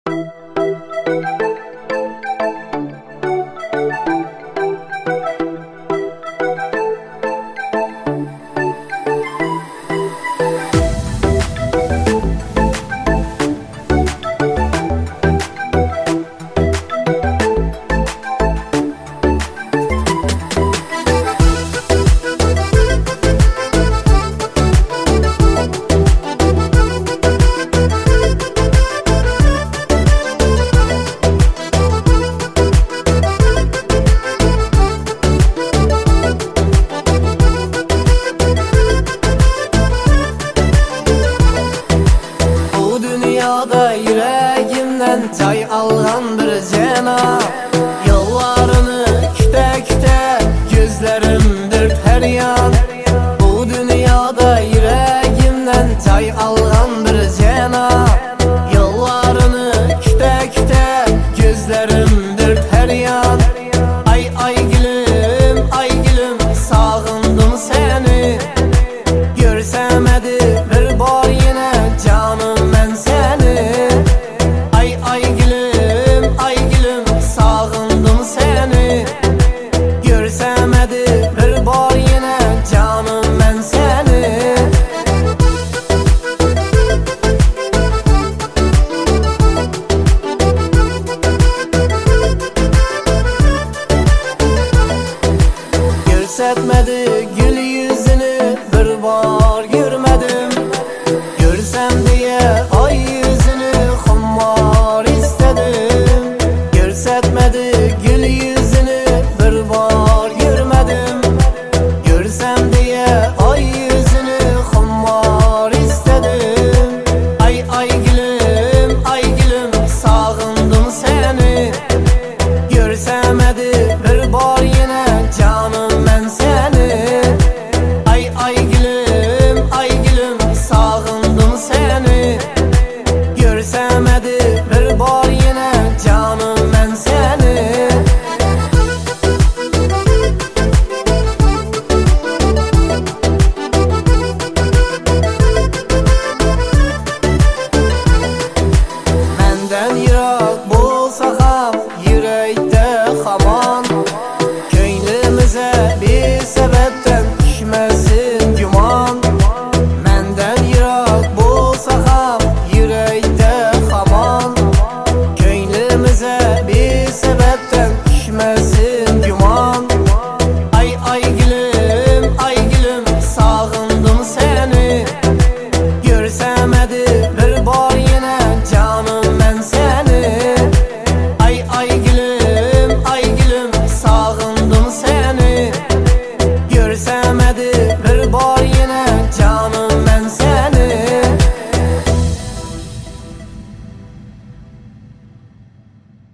Dünyada yüreğimden tay algan bir cenab, yollarını küte küte gözlerimdir her yan. Bu dünyada yüreğimden tay algan bir cenab, yollarını küte küte gözlerimdir her yan. Ay ay gülüm sağındım seni, görsemedi bir bar yine canım ben seni. Ay gülüm sağındım seni, görsemedi bir bar yine canım ben seni. Görsetmedi gül yüzünü bir bar görmedim, görsem diye ay yüzünü hummar istedim. Görsetmedi gül yüzünü bir bar görmedim, görsem diye ay yüzünü hummar istedim. Ay gülüm sağındım seni, görsemedi bir bar yine canım ben seni. Ay gülüm sağındım seni, görsemedi bir bar yine canım ben seni. Menden yırak